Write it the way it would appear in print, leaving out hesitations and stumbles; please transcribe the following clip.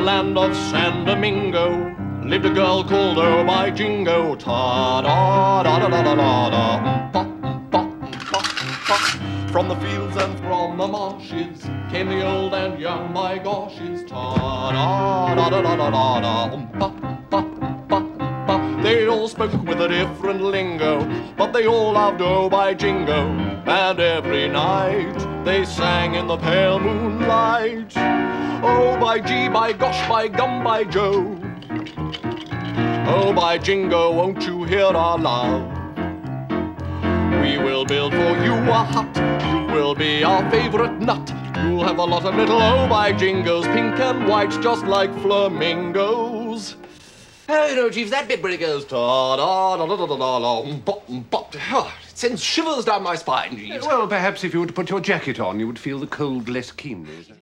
land of San Domingo lived a girl called Oh by Jingo. Ta-da-da-da-da-da-da-da. From the fields and from the marshes came the old and young, my goshes. Ta-da-da-da-da-da-da. They all spoke with a different lingo, but they all loved Oh by Jingo. And every night they sang in the pale moonlight. Oh by G, by gosh, by gum, by Joe. Oh by Jingo, won't you hear our love? We will build for you a hut. You will be our favorite nut. You'll have a lot of little Oh by Jingos, pink and white, just like flamingos. Oh, no, Chief, that bit where it goes ta-da-da-da-da-da-da-da. It sends shivers down my spine, Jeeves. Well, perhaps if you were to put your jacket on, you would feel the cold less keenly.